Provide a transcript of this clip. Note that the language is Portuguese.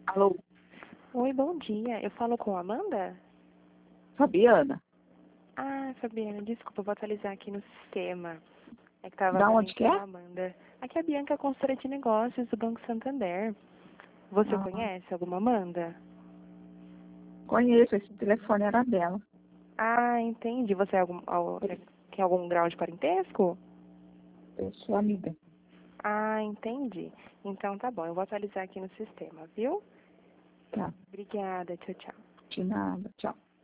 Alô, Oi, bom dia. Eu falo com a Amanda? Fabiana? Ah, Fabiana, desculpa, eu vou atualizar aqui no sistema. É que tava Da pra mim onde que como é? Amanda. Aqui é a Bianca, consultora de negócios do Banco Santander. Você Ah, conhece alguma Amanda? conheço, esse telefone era dela. Ah, entendi. Você tem algum grau de parentesco? Eu sou amiga. Ah, entendi. Então tá bom, eu vou atualizar aqui no sistema, viu? Tá, Obrigada, tchau, tchau. de nada, tchau.